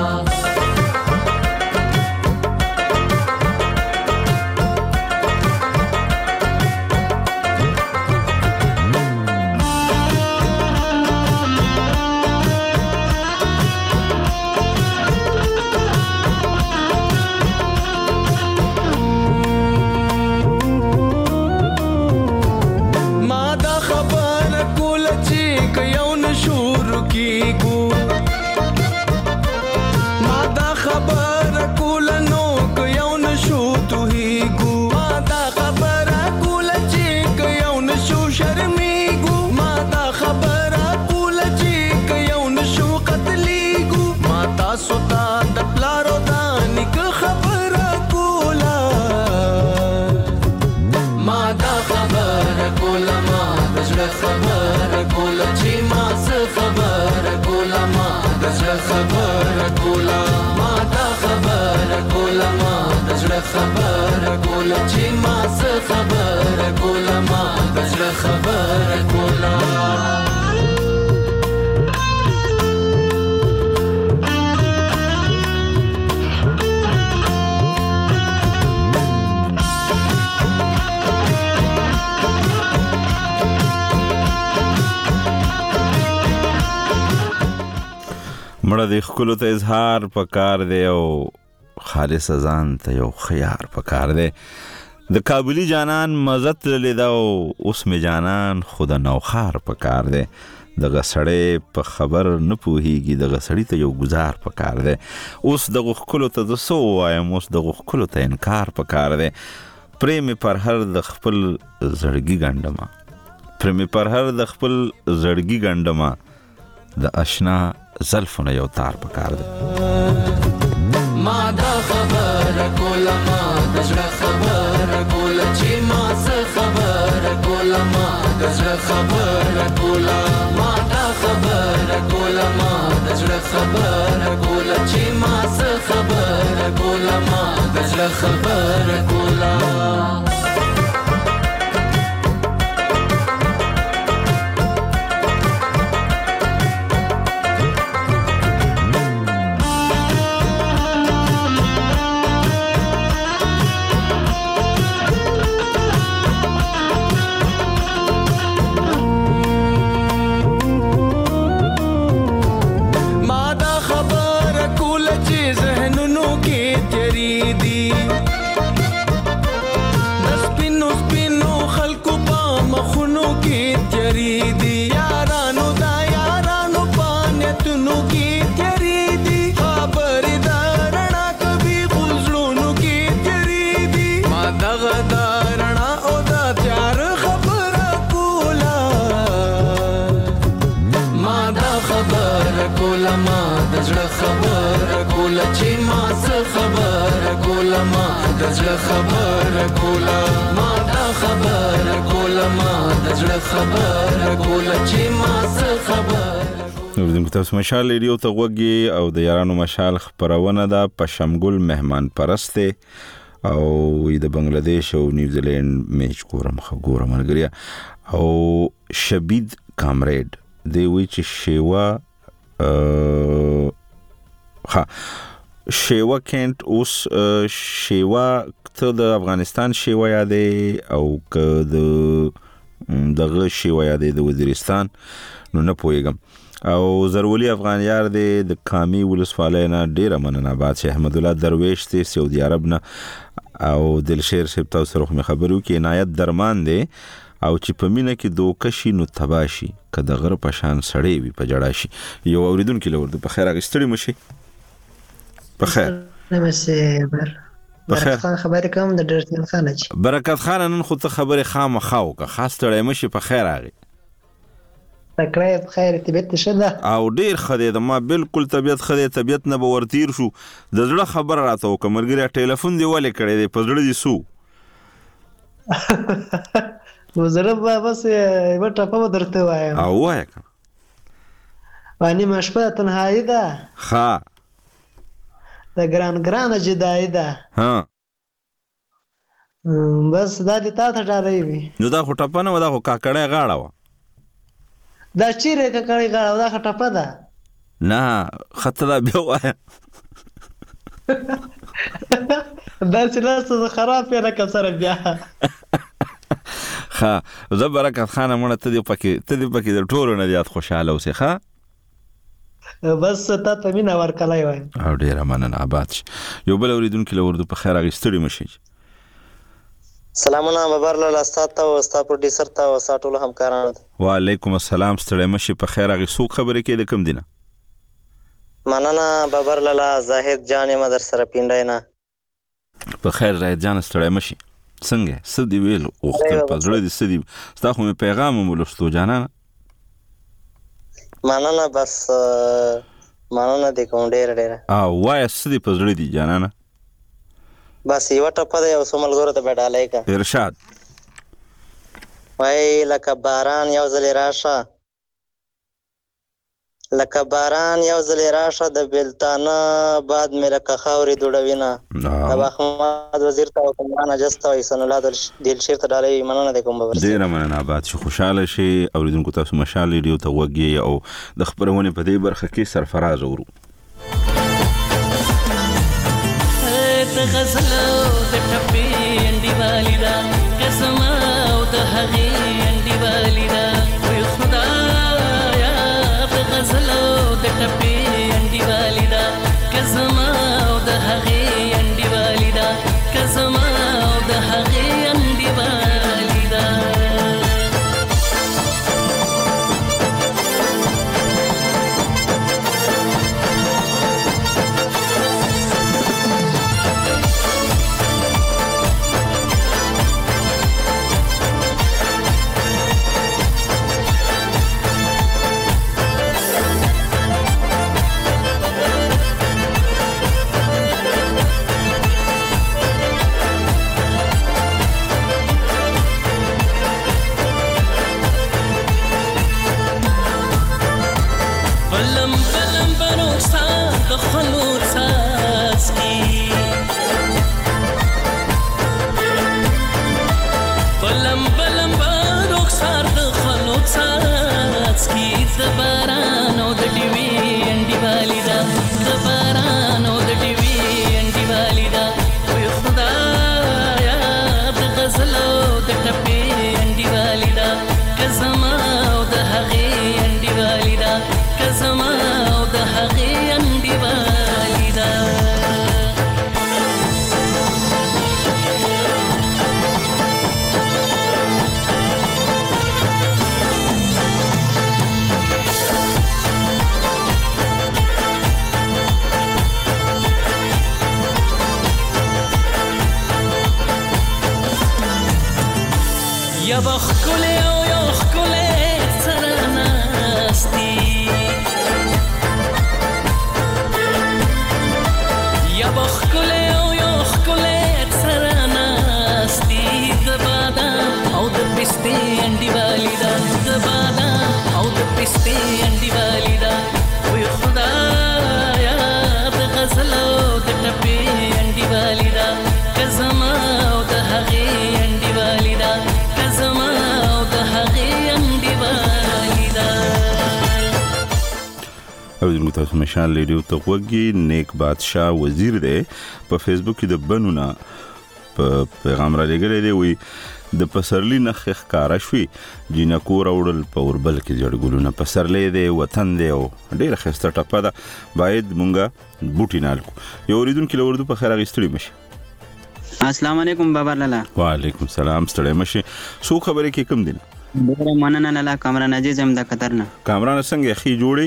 Speaker 8: خبره کوله چې ما څه خبره کوله ما د زړه خبره کوله
Speaker 1: مړه د ښکلو ته اظهار پکار دی او خالص ځان ته یو خيار پکار دی د کابلی جانان مزت لیدا او اوس می جانان خود نوخار پکار دی دغه سړی په خبر نه پوهیږي دغه سړی ته یو گزار پکار دی اوس دغه ښکلو ته د سو وایم اوس دغه ښکلو ته انکار پکار دی پریم پر هر د خپل زړګي ګندما پریم پر هر د خپل زړګي ګندما د آشنا زلفونه یو تار پکار دی
Speaker 8: ما دا خبره کوله ما د زړه خبره کوله چې ما څه خبره کوله ما د زړه خبره کوله ما دا خبره کوله ما د زړه خبره کوله چې ما څه خبره کوله ما د زړه خبره کوله خبره کوله چې ما څه خبره کوله ما د زړه خبره کوله ما دا خبره کوله ما د زړه خبره کوله چې ما څه خبره
Speaker 1: اوریدونکو تاسو مشال ریډیو ته غوږی او د یارانو مشال خبرونه ده په شمګل مهمان پرسته او د بنگلاديش او نیوزیلند میچ ګورم ملګریا او شبید کامریډ دی وی چې شیوا کینټ اوس شیوا ته د افغانستان شیوا یادې او که دغه شیوا یادې د وزیرستان نو نه پوهیږم او زرولی افغان یار د کامی ولسوالۍ نه ډیره مننه بادشاه احمد الله درویش ته سعودي عرب نه او دلشیر صاحب تاسو سره خبرو کې عنایت درمان دی او چې په مینه کې دوکشي نو تباشي که د غره پشان سړی وي په جړا شي یو اوریدونکو لور په خیر اغستړي مشي په خیر
Speaker 15: نمسه برکت خان خبرې کوم د ډرتین خان چې
Speaker 1: برکت خان نن خو ته خبره خامخاو که خاص تړې مشي په خیر اغي
Speaker 15: تکړه په خیر طبيعت شنه
Speaker 1: او ډیر خدای د ما بالکل طبيعت خدای طبيعت نه باورتیر شو د زړه خبر راته او کمرګری ټلیفون دی ولې کړی دی په زړه دي سو
Speaker 15: وزره بس یو ټاپه درته وایم
Speaker 1: او وای
Speaker 15: وانی مشپه تنهایی ده
Speaker 1: ها
Speaker 15: د ګران جدایی ده
Speaker 1: ها
Speaker 15: بس دا دې تا ته ډارې وي
Speaker 1: نو دا خو ټپه نه و دا خو کاکړی غاړه وه
Speaker 15: دا چیرې کاکړی غاړه دا خو ټپه ده
Speaker 1: نه خطه دا بیا وایه
Speaker 15: داسې ناسته زه خراب یې لکه سره بیا
Speaker 1: ښه زه برکت خانه مړه ته دې پکې د ټولو نه زیات خوشحاله اوسې ښه
Speaker 15: بس تا ته مینه ورکلی وای
Speaker 1: او ډېره مننه آباد شي یو بل اورېدونکي له اردو په خیر هغې ستړي مه شي
Speaker 16: سلامونه بابر لاله ستا ته او ستا پروډیوسر ته او ستا ټولو همکارانو ته
Speaker 1: وعلیکم السلام ستړی مه شي په خیر هغې څوک خبرې کوي د کوم دي نه
Speaker 16: مننه بابر لاله زاهد جان یم در سره پینډی نه
Speaker 1: په خیر زاهد جان ستړی مه شي څنګه څه دې ویل غوښتل په زړه دې څه دي ستا خو مې پیغام هم ولوستو جانانه
Speaker 16: مننه بس مننه دې کوم ډېره
Speaker 1: وایه څه دې په زړه دي جانانه
Speaker 16: بس یوه ټپه ده یو څو ملګرو ته به ډالۍ که
Speaker 1: ارشاد
Speaker 16: وایي لکه باران یو ځلې راشه لکه باران یو ځلې راشه د بېلتانه باد مې لکه خاورې دوړوینه د احمد وزیر ته او کمران اجس ته او حسن الله دلشیر ته ډالۍ مننه دی کوم ببر
Speaker 1: ډېره مننه آباد شي خوشحاله شي اورېدونکو تاسو مشال ریډیو ته غوږ یې او د خپرونې په دې برخه کې سرفراز اورو
Speaker 8: د غزل او د ټپې انډیوالي ده قسم او د هغې انډیوالي ده وای خدایا د غزل او د ټپې انډیوالي ده قسم او د هغې انډیوالي ده قسم او د هغې انډیوالي ده
Speaker 1: اورېدونکو تاسو مشال ریډیو ته غوږ یې نیک بادشاه وزیر دی په فیسبوک کې د بنو نه په پیغام را لېږلی دی وایي د پسرلي نښې ښکاره شوي جینکو راوړل په اوربل کې زیړ ګلونه پسرلی دی وطن دی او ډېره ښایسته ټپه ده باید مونږه بوټي نال کړو یو اورېدونکي له اردو په خیر هغې ستړي مه شي
Speaker 17: السلام علیکم بابر لاله
Speaker 1: وعلیکم السلام ستړی مه شي څوک خبرې کې کوم دي
Speaker 17: ډېره مننه لاله کامران عزیز یم د قطر نه
Speaker 1: کامران څنګه ښې جوړې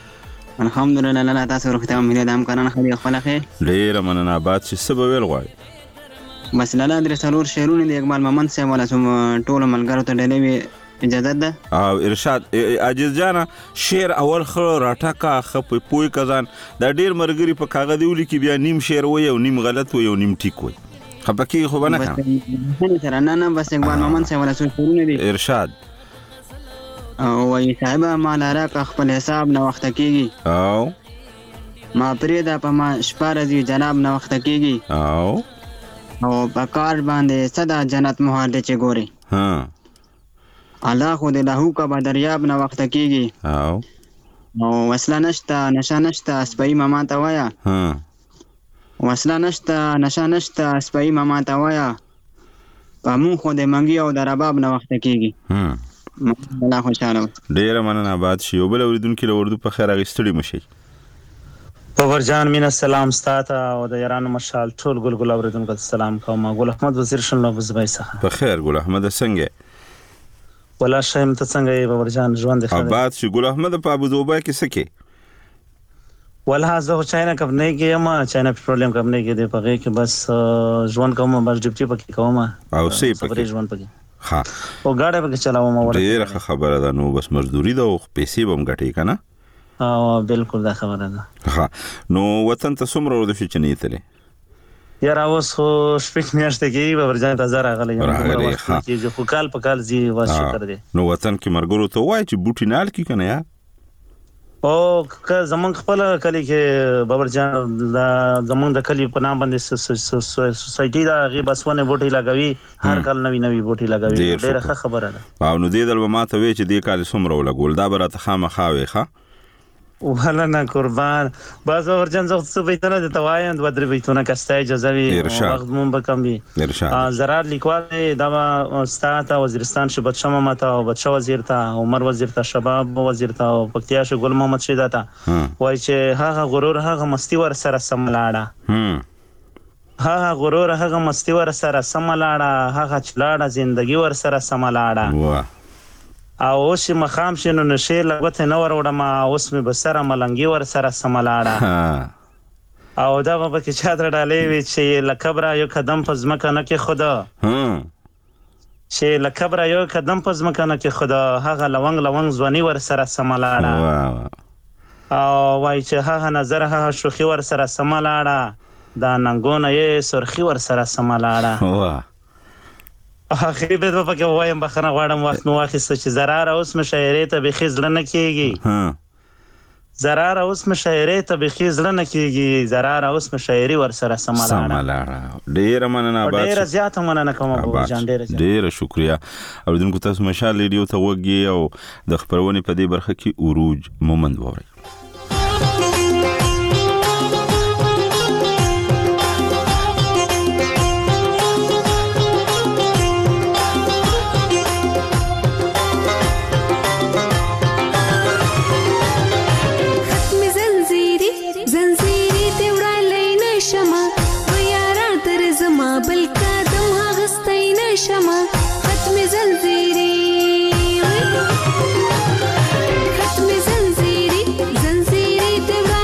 Speaker 17: الحمدلله لاله تاسو روغتیا ملي د همکارانو ښه دي خپله خیر
Speaker 1: ډېره مننه آباد شي څه به ویل غواړې
Speaker 17: بس لاله درې څلور شعرونه د اقبال محمد صاحب والا ټولو ملګرو ته ډېرې وي اجازه ده
Speaker 1: او ارشاد عاجز جانه شعر اول خو راټاکه ښه پوه کزان دا ډېر ملګري په کاغذ ولیکي بیا نیم شعر وایي او نیم غلط وایي او نیم ټیک وایي خپکې خو به نه
Speaker 17: سره نه بس اقبال محمد صاحب والا څو شعرونه دي
Speaker 1: ارشاد
Speaker 17: او وای صاحب مال راک خپل حساب نه وخت کیږي
Speaker 1: او
Speaker 17: ما پریدا په ما شپارځي جناب نه وخت کیږي او په کار باندې صدا جنت مهار دې چې ګوري
Speaker 1: ها
Speaker 17: الله خو دې له کا به دریاب نه وخت کیږي او وسله نشته نشه نشته سپي ماما ته وایا
Speaker 1: ها
Speaker 17: وسله نشته نشه نشته سپي ماما ته وایا په مون خو دې منګي او د رباب نه وخت کیږي الله خوشاله
Speaker 1: ډیر مننه آباد شي او بل اوریدونکو له اردو په خیر اغستړي مشي
Speaker 18: پورجان مين السلام ستاته او د یارانو مشال ټول ګلګل اوریدونکو سلام کوم ګل احمد وزیر شنو بزبای څخه
Speaker 1: په خیر ګل احمد څنګه
Speaker 18: ولا شایم ته څنګه پورجان ژوند خیر
Speaker 1: آباد شي ګل احمد په ابو ظبي کې سکه
Speaker 18: ولا زه چاینا کمپنی کې ما چاینا پټرولیم کمپنی کې دی پغه کې بس ژوند کوم بس ډیپټي پکې کوم
Speaker 1: او سی پکې
Speaker 18: ژوند پکې
Speaker 1: ها
Speaker 18: او گاډه پکې چلاوم اور
Speaker 1: ډیره خبره ده نو بس مزدوري ده او پیسې بم غټي کنه
Speaker 18: او بالکل دا خبره ده
Speaker 1: ها نو وطن ته څومره ورده شي چې نیتلې
Speaker 18: یار اوس خو شپږ میاشتې کې به ورځان تازه راغلی چې خو کال په کال زی واس شکر دی
Speaker 1: نو وطن کې مرګورو ته وای چې بوټي نال کې کنه یا
Speaker 18: او که زمون خپل کلی کې بابرجان زمون د کلی په نام باندې سوسایټي دا غي بسونه بوټي لګوي هر کال نوی بوټي لګوي ډیره خبره ده
Speaker 1: او نو دې دل ما ته وی چې دې کال څومره ولګول دا برته خامخاوي ښه
Speaker 18: ولا نه قربان باز ورجن زغ څه بیتونه د توایند و درې بیتونه کسته اجازه وي وخت مون بکم بي زرار لیکوال دا استاد وزیرستان شبت شمه ماته او بچو وزیر ته عمر وزیر ته شباب وزیر ته او پکتیا ش ګل محمد شیدا ته وای چې هغه غرور هغه مستی ور سره سملاړه هغه غرور هغه مستی ور سره سملاړه هغه چلاړه ژوندۍ ور سره سملاړه او اوس مخام شنو نشه لغته نو وروړم اوس می بسره ملنګي ور سره سملاړه او دا په کې چادر ډالې وی چې لکبره یو قدم پزمکه نه کې خدا چې لکبره یو قدم پزمکه نه کې خدا هغه لونګ ځواني ور سره سملاړه او وای چې هغه نظر هغه شوخي ور سره سملاړه دا ننګونه یې سرخي ور سره سملاړه اخري به په کې وایم بخنه غواړم وخت نو واخیست چې زرار اوس مشاعره ته به خزل نه کیږي زرار اوس مشاعره ته به خزل نه کیږي زرار اوس مشاعري ور سره سملاړه
Speaker 1: ډیر مننه آباد
Speaker 18: ډیر زیات مننه کوم ابو جان
Speaker 1: ډیر شکریا اوریدونکو تاسو مشال ریډیو ته وګي او د خبرونه په دې برخه کې اوروج مومند ووري
Speaker 19: ختم زنجیری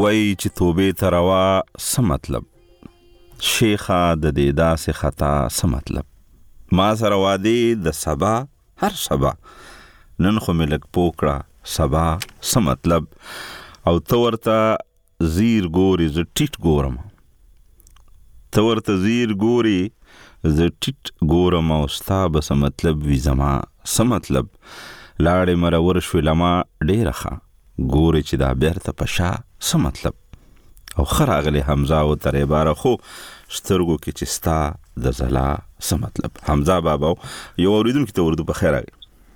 Speaker 1: وای چې توبې ته روا څه مطلب شیخه د دې داسې خطا څه مطلب ما سره وادي د سبا هر سبا نن خو مې لږ پوکړه سبا څه مطلب او ته ورته زیر ګوري زه ټیټ ګورم ته ورته زیر ګوري زه ټیټ ګورم او ستا به څه مطلب وي زما څه مطلب لاړې مرور شوې لما ډېره ښه ګورې چې دا بیرته په شا څه مطلب او ښه راغلې حمزه او تر عباره خو سترګو کې چې ستا د ځلا څه مطلب حمزه بابا یو اورېدونکي ته اردو په خیر راغی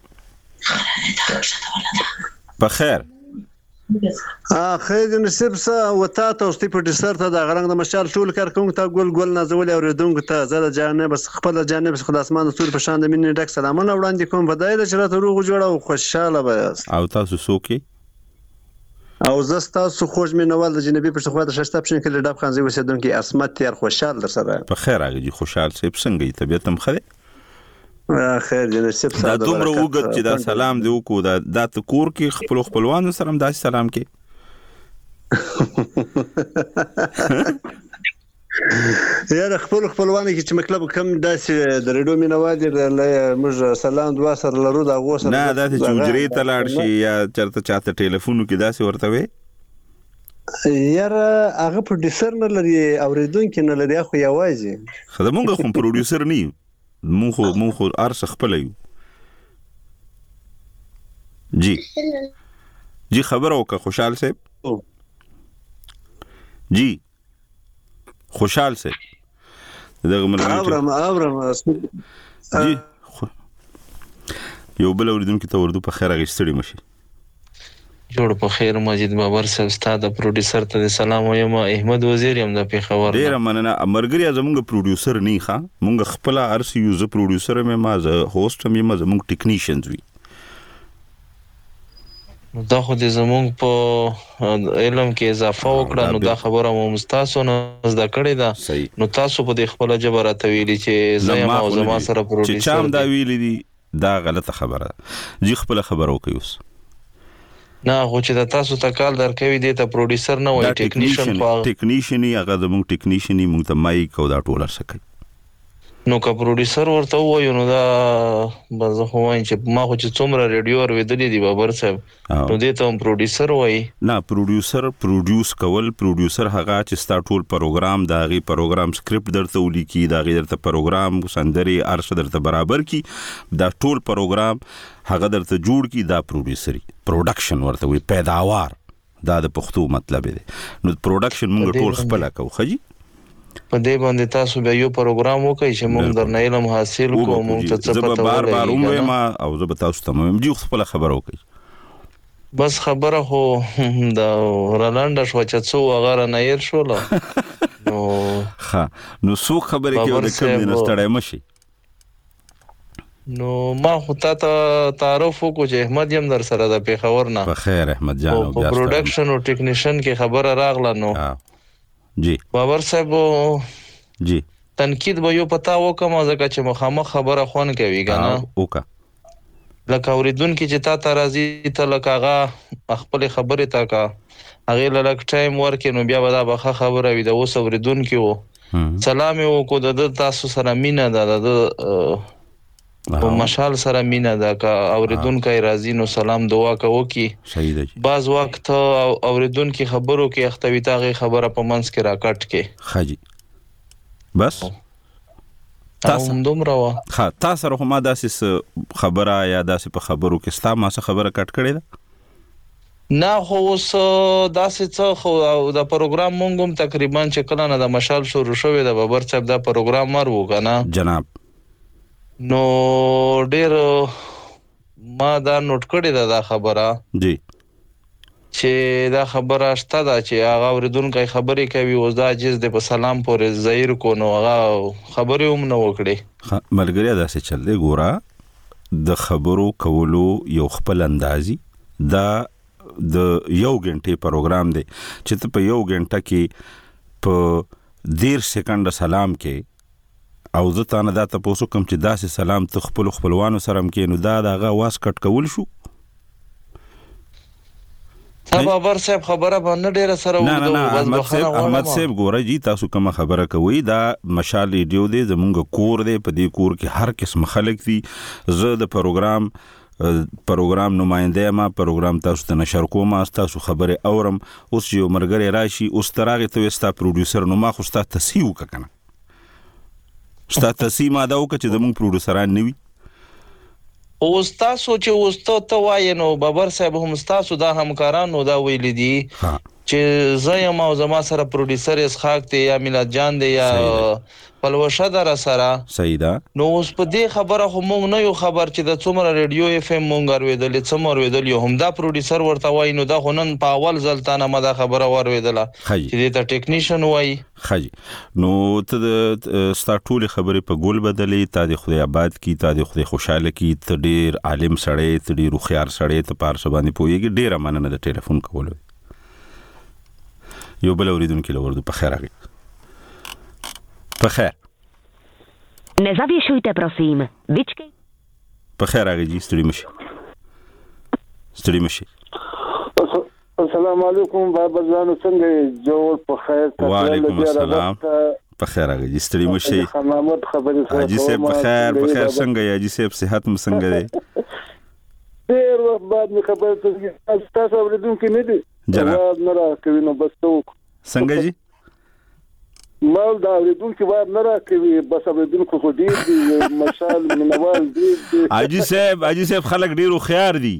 Speaker 1: په خیر
Speaker 19: خیر نصیب سه وتا ته اوستي پروډوسر ته د غرنګ د مشال ټول کارکونکو ته ګل نازولې اوریدونکو ته زه د جانب خپل جانب خدای اسمان ستوري په شان د مینې ډک سلامونه وړاندې کوم په دای د شرط روغ جوړه او خوشاله بیاست
Speaker 1: او تاسو سوکي
Speaker 19: او زه تاسو خوش مینوال د جنبي پښتونخوا د ششتاب شین کې ډب خانزي وسیدونکو اسمت تیر خوشاله در سره
Speaker 1: په خیر راغی خوشحال صاحب څنګه طبيعت هم خره
Speaker 19: خیر جناب صاحب
Speaker 1: دا دومره وګت چې دا سلام دی وکړو دا ته کور کې خپلوانو سره هم داسې سلام کې
Speaker 19: یاره خپلوانو کې چې مطلب کم داسې د ریډیو مینوال دي موږ سلام دوا سره لرو دا غوسه
Speaker 1: نه داسې چوجري ته لاړ شي یا چاته ټلیفون کې داسې ورته وي
Speaker 19: یاره هغه پروډوسر نه لري اوریدونکي نه لري خو یوازې
Speaker 1: خدای مونږ خو پروډوسر نه یو مونږ خو ارس خپل یو جی خبر او که خوشحال صاحب جی خوشحال صاحب دغه
Speaker 19: اورم
Speaker 1: جی یو بل اوریدونکو ته اردو په خیر غوښتلی مشي
Speaker 12: جوړ په خیر مجید بابر صاحب استاد پروډوسر ته سلام وایم احمد وزیر یم د پیښور
Speaker 1: ډیر مننه مرګري زموږ پروډوسر نه ښه مونږ خپل ارس یوز پروډوسر مې ما ز هوست مې ما زموږ ټیکنیشنز وی
Speaker 12: دا خو دې زموږ په علم کې اضافه وکړه نو دا خبره مو مستاسو نه زده کړې ده نو تاسو په دې خپل جبر اتویلی چې زما او زما سره پروډوسر
Speaker 1: چې چام دا ویلی دي دا غلطه خبره ده جی خپل خبر وکي اوس
Speaker 12: نه خو چې تاسو ته کال درکوي دي ته پروډوسر نه وای ټیکنیشن
Speaker 1: هغه زموږ ټیکنیشن موږ ته مایک او دا ټول سره نو
Speaker 12: که پروډوسر ورته وایو نو دا زه خو وایم چې ما خو چې څومره ریډیو اوریدلې دي بابر صاحب نو دې ته هم پروډوسر وایي
Speaker 1: نه پروډوس کول پروډوسر هغه چې ستا ټول پروګرام د هغې پروګرام سکرپټ درته ولیکي د هغې درته پروګرام سندرې ارشه درته برابر کي دا ټول پروګرام هغه درته جوړ کي دا پروډکشن ورته وي پیداوار دا د پښتو مطلب دی نو پروډکشن موږ ټول خپل کوو خجی
Speaker 12: په دې باندې تاسو به یو پروګرام وکړئ چې موږ درنه علم حاصل کوو موږ ته څه پته
Speaker 1: ولري ما او زه به تاسو ته مې جوړ خپل خبر وکړئ
Speaker 12: بس خبره خو دا رالانډ شو چې څو هغه نه ير شو نو
Speaker 1: څو خبرې کې د کوم نه ستړی مشي
Speaker 12: نو ما خو ته تعارف وکړو چې احمد یم در سره د پیښور نه
Speaker 1: په خیر احمد جان او
Speaker 12: بیا پروډکشن او ټیکنیشن کې خبره راغله نو
Speaker 1: جی
Speaker 12: بابر صاحب
Speaker 1: جی
Speaker 12: تنقید به یو پتا وکم ځکه چې مخامخ خبره خون کوي کنه
Speaker 1: وکا
Speaker 12: لکه اوریدونکو چې تا ته راځي ته لکه هغه خپل خبره تا کا هغه لږ ټایم ورکې نو بیا به دا به خبره وي د اوس اوریدونکو سلام یو کو د تاسو سره مینا د مشال سره مینا دا کا اوریدونکو راځي نو سلام دعا کوو کی
Speaker 1: صحیح دی
Speaker 12: بعض وخت اوریدونکو خبرو کې اختویتاغه خبره په منځ کې راکټ کې
Speaker 1: خاجي بس
Speaker 12: تاسو دومره وا
Speaker 1: تاسو سره هم داسې خبره یا داسې په خبرو کې ستا ما څه خبره کټ کړې ده
Speaker 12: نه خو اوس داسې څه خو د پروګرام مونږ هم تقریبا چې کله نه د مشال شروع شوی د بابر صاحب دا پروګرام مرو کنه
Speaker 1: جناب
Speaker 12: نو ډیر ما دا نوٹ کړی دا خبره
Speaker 1: جی
Speaker 12: چې دا خبره شته دا چې هغه اوریدونکو خبرې کوي او دا عجز د په سلام پورې ظاهر کو نو هغه خبرې هم نه وکړي
Speaker 1: ملګری دا څه چل دی ګوره د خبرو کولو یو خپل اندازي دا د یو غنټه پروګرام دی چې ته په یو غنټه کې په 10 سکند سلام کې او زه تا نه دا تاسو کوم چې داسې سلام ته خپلوانو سره هم کې نو دا دغه واس کټ کول شو
Speaker 20: بابر صاحب خبره باندې ډیره سره
Speaker 1: وګورئ احمد صاحب ګورئ جی تاسو کوم خبره کوي دا مشال ریډیو دی زمونږ کور دی په دې کور کې هر قسم خلک دي زه د پروګرام نماینده ما پروګرام تاسو ته نشر کوم تاسو خبره اورم اوس یو مرګره راشي اوس تراغه ته ستا پروډوسر نو ما خو ستا تسیو کنه ستا تسیما دا وک چې زمونږ پروډوسران نیوي
Speaker 20: اوس تاسو چې ته وای نو بابر صاحب هم تاسو دا همکارانو دا ویل دي چې زه ما زما سره پروډوسر اسحاق ته یا میلاد جان دی یا پلوشه در سره
Speaker 1: صحیح ده
Speaker 20: نو اوس په دې خبره خو مونږ نه یو خبر چې د څومره ریډیو اف ام مونږ اوریدل څومره اوریدل یو هم دا پروډوسر ورته وای نو دا خنن په اول ځلتانه ما دا خبره اوریدله چې د ټیکنیشن وای
Speaker 1: خجی نو ته ستا ټول خبره په ګول بدلې تا د خدای آباد کی تا د خدای خوشاله کی ته ډیر عالم سړی ته ډیر خيار سړی ته پار سبانه پويږي ډیر مننه د ټلیفون کولو یو بل اوریدونکو لورد په خیر راغی بخیر
Speaker 21: Nezavěšujte, prosím. Vyčkej.
Speaker 1: بخیر آقا جی ستړي مشي
Speaker 11: السلام علیکم بابا جان څنګه جوړ په خیر
Speaker 1: وعلیکم السلام بخیر آقا جی ستړي مشي حاجی صاحب بخیر څنګه یا حاجی صاحب صحت مو څنګه دی
Speaker 11: ډیر وخت بعد می خبر ته تاسو اوریدونکو نه دي جواب نه راکوي نو بس ته
Speaker 1: څنګه جی
Speaker 11: مال دا اوریدونکو وای نه راکوي بس اوریدونکو خو ډیر دي مشال منوال دي
Speaker 1: حاجی صاحب خلک ډیرو خيار دي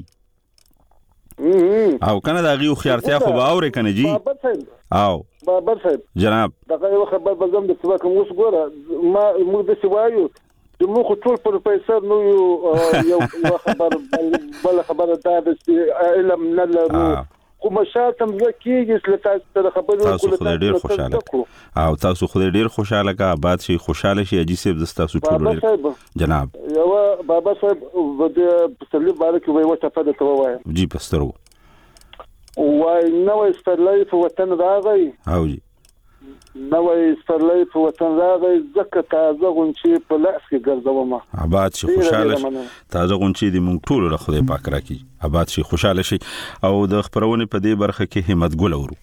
Speaker 1: او کنه دا غيو خيارتیا خو باور کنه جی او
Speaker 11: بابر صاحب
Speaker 1: جناب
Speaker 11: دا یو خبر بزم د سبا کوم اوس ګوره ما موږ د سوایو د موږ ټول پروفیسور نو یو خبر بل خبره دا د علم نه لرو خو مشاتم زکیږي چې تاسو ته خبرو
Speaker 1: کول ډیر خوشاله او تاسو خو ډیر خوشاله کا آباد شي خوشاله شي اجي صاحب تاسو ټول جناب
Speaker 11: یو بابا صاحب د پسلی بارک وي وته فده توای
Speaker 1: جی پسترو
Speaker 11: وای نو استرلای په وطن راغی
Speaker 1: او جی
Speaker 11: نو استرلای په وطن راغی زکه تازه غونچی په لاس کې ګرځوم
Speaker 1: آباد شي خوشاله شي تازه غونچی دی مونږ ټول له خدای پاک راکړي آباد شي خوشاله شي او د خبرونه په دې برخه کې همت ګل ورو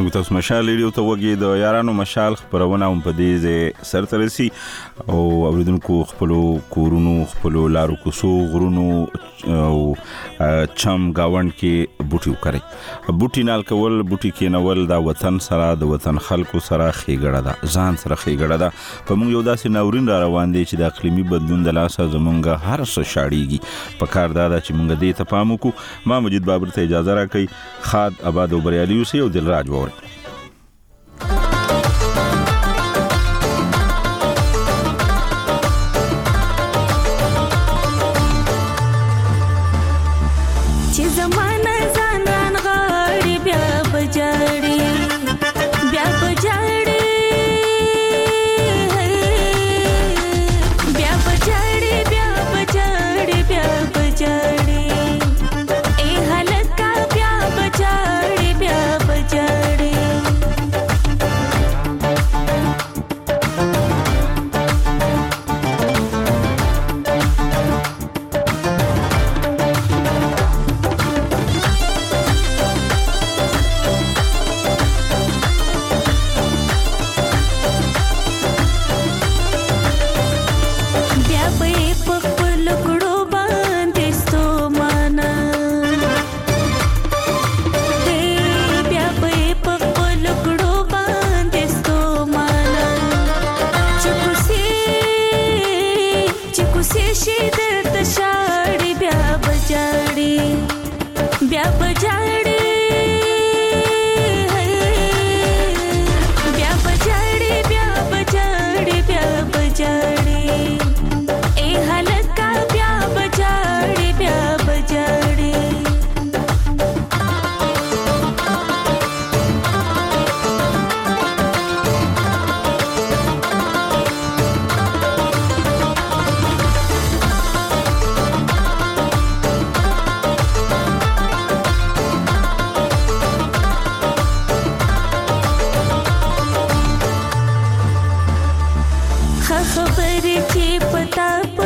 Speaker 1: یو تاسو مشال ریډیو ته وګورئ د یارانو مشال خبرونه هم په دې ځای سره ترسي او اوریدونکو خپل کورونو خپل لارو کوسو غرونو او چم گاوند کې بوټي وکړي بوټي نال کول بوټي کې نول دا وطن سره د وطن خلکو سره خېګړه ده ځان سره خېګړه ده په موږ یو داسې ناورین را روان دي چې د اقلیمي بدلون د لاسه زمونږ هر څه شاړيږي په کار دا چې موږ دې ته پام وکړو ما مجید بابر ته اجازه راکړئ خاد آباد او بریالي اوسئ او دلراج ووري
Speaker 21: خبر چې پتا